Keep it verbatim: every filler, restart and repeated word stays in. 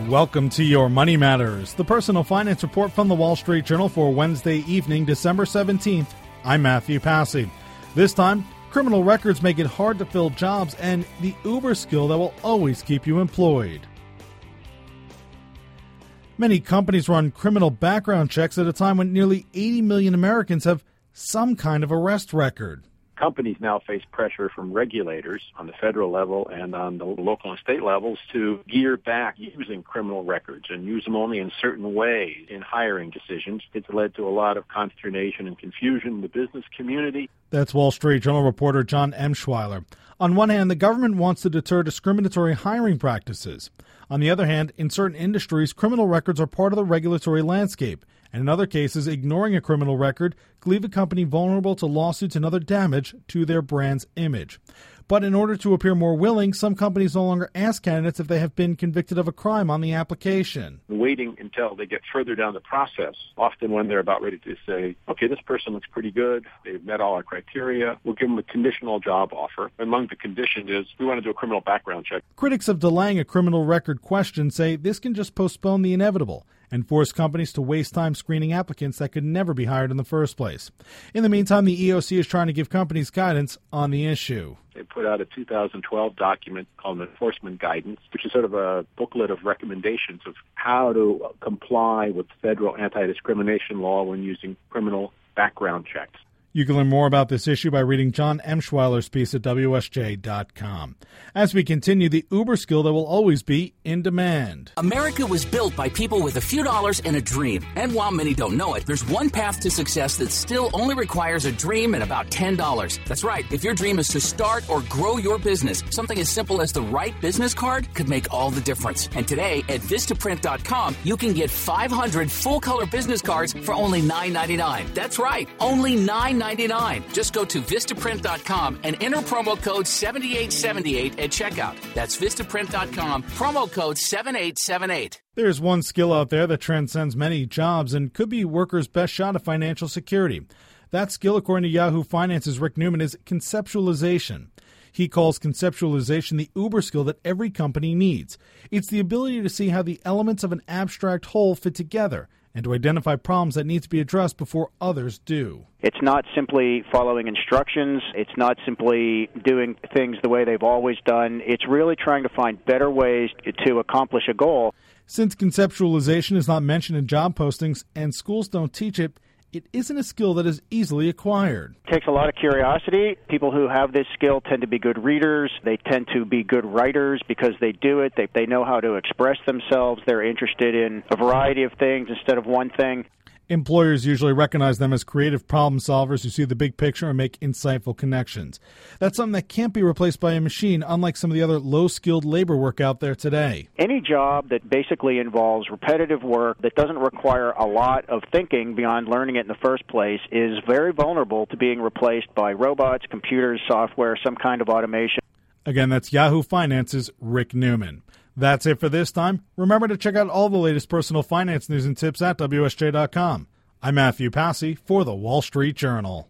Welcome to Your Money Matters, the personal finance report from the Wall Street Journal for Wednesday evening, December seventeenth. I'm Matthew Passy. This time, criminal records make it hard to fill jobs and the uber skill that will always keep you employed. Many companies run criminal background checks at a time when nearly eighty million Americans have some kind of arrest record. Companies now face pressure from regulators on the federal level and on the local and state levels to gear back using criminal records and use them only in certain ways in hiring decisions. It's led to a lot of consternation and confusion in the business community. That's Wall Street Journal reporter John Emshweiler. On one hand, the government wants to deter discriminatory hiring practices. On the other hand, in certain industries, criminal records are part of the regulatory landscape. And in other cases, ignoring a criminal record could leave a company vulnerable to lawsuits and other damage to their brand's image. But in order to appear more willing, some companies no longer ask candidates if they have been convicted of a crime on the application. Waiting until they get further down the process, often when they're about ready to say, okay, this person looks pretty good, they've met all our criteria, we'll give them a conditional job offer. Among the conditions is we want to do a criminal background check. Critics of delaying a criminal record question say this can just postpone the inevitable and force companies to waste time screening applicants that could never be hired in the first place. In the meantime, the E O C is trying to give companies guidance on the issue. They put out a two thousand twelve document called Enforcement Guidance, which is sort of a booklet of recommendations of how to comply with federal anti-discrimination law when using criminal background checks. You can learn more about this issue by reading John Emshweiler's piece at W S J dot com. As we continue, the uber skill that will always be in demand. America was built by people with a few dollars and a dream. And while many don't know it, there's one path to success that still only requires a dream and about ten dollars. That's right. If your dream is to start or grow your business, something as simple as the right business card could make all the difference. And today at Vistaprint dot com, you can get five hundred full-color business cards for only nine ninety-nine. That's right. Only nine ninety-nine. Just go to Vistaprint dot com and enter promo code seven eight seven eight at checkout. That's Vistaprint dot com, promo code seven eight seven eight. There's one skill out there that transcends many jobs and could be workers' best shot at financial security. That skill, according to Yahoo Finance's Rick Newman, is conceptualization. He calls conceptualization the uber skill that every company needs. It's the ability to see how the elements of an abstract whole fit together and to identify problems that need to be addressed before others do. It's not simply following instructions. It's not simply doing things the way they've always done. It's really trying to find better ways to accomplish a goal. Since conceptualization is not mentioned in job postings and schools don't teach it, it isn't a skill that is easily acquired. It takes a lot of curiosity. People who have this skill tend to be good readers. They tend to be good writers because they do it. They, they know how to express themselves. They're interested in a variety of things instead of one thing. Employers usually recognize them as creative problem solvers who see the big picture and make insightful connections. That's something that can't be replaced by a machine, unlike some of the other low-skilled labor work out there today. Any job that basically involves repetitive work that doesn't require a lot of thinking beyond learning it in the first place is very vulnerable to being replaced by robots, computers, software, some kind of automation. Again, that's Yahoo Finance's Rick Newman. That's it for this time. Remember to check out all the latest personal finance news and tips at W S J dot com. I'm Matthew Passy for the Wall Street Journal.